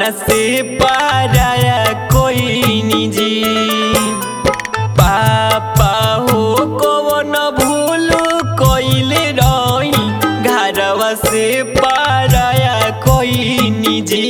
से पाराया कोई निजी पापा हो कौन भूल कोइले रही घरवा से पाराया कोई निजी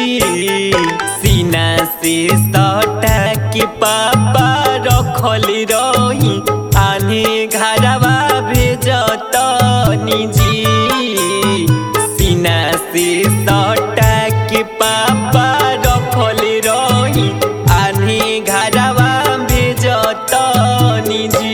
सीना से सटा के पापा रखल रही आने घरवा भेजत निजी सीना से सटा के पापा रखल रही आने घरवा भेजत निजी।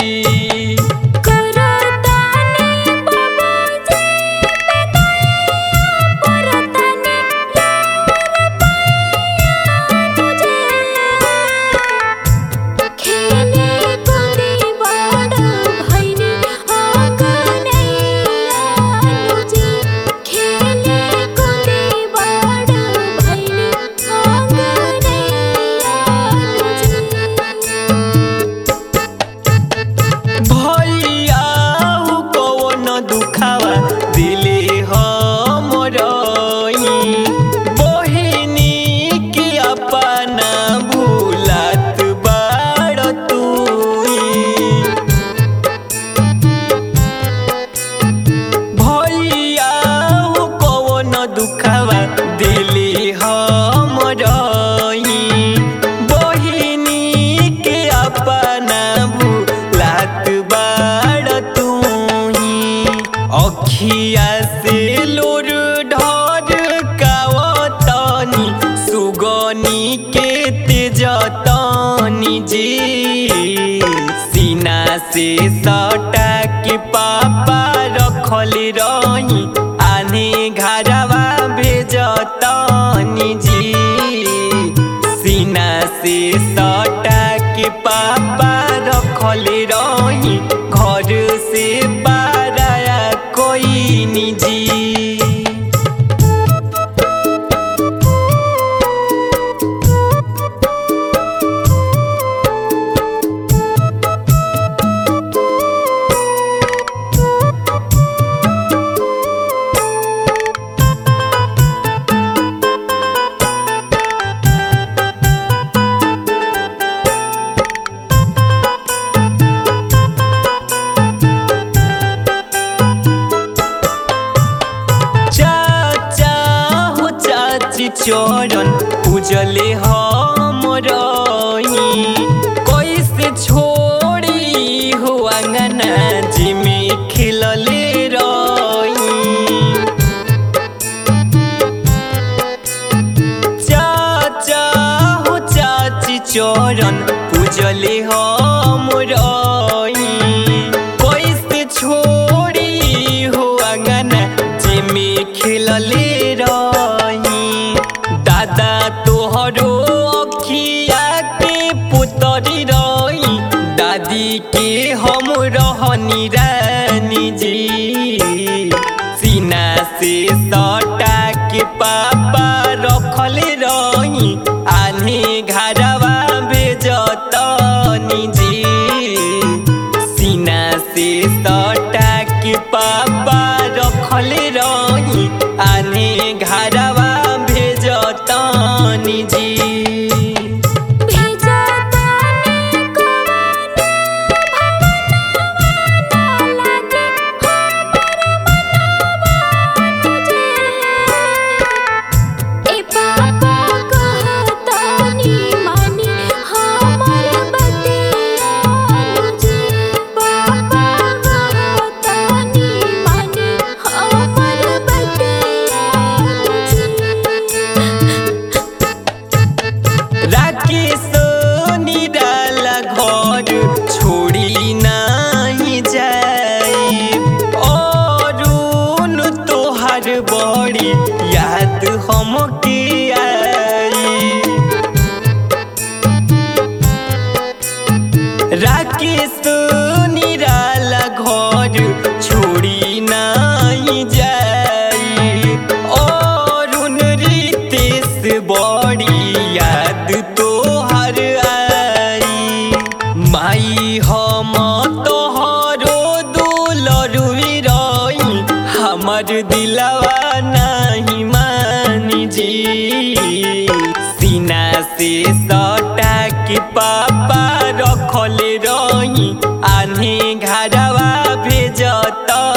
अखिया से लोर ढर कावतनी सुगनी के तेजतनी जी सीना से सटा के पापा रखल रही आने घरवा भेजतनी जी सीना से सटा के पापा रखल रही घर से पाराया कोई निजी। चरण पूजले हम रही कैसे छोड़ी हो अंगना जिमे खिलले रही चाचा हो चाची चरण पूजले हम रही कैसे छोड़ी हो अंगना जिमे खिलले दादा तोहरो अखिया के पुतरी रही दादी के हम रहनी रानी जी सीना से सटा के पापा रखल रही आने घरवा भेजतनी जी सीना से सटा के पापा रखल रही आने घरवा भेजतनी जी। छोड़ी नहीं जाए अरुण तोहर बड़ी याद हमके आई राकेश निराला घर छोड़ी नहीं जाए अरुण रितेश बड़ी याद तोहर आई माई हम तोहरो दुलरुई रही हमर दिलवा नहीं मानी जी सटा के पापा रखले रही आन्हे घरवा भेजत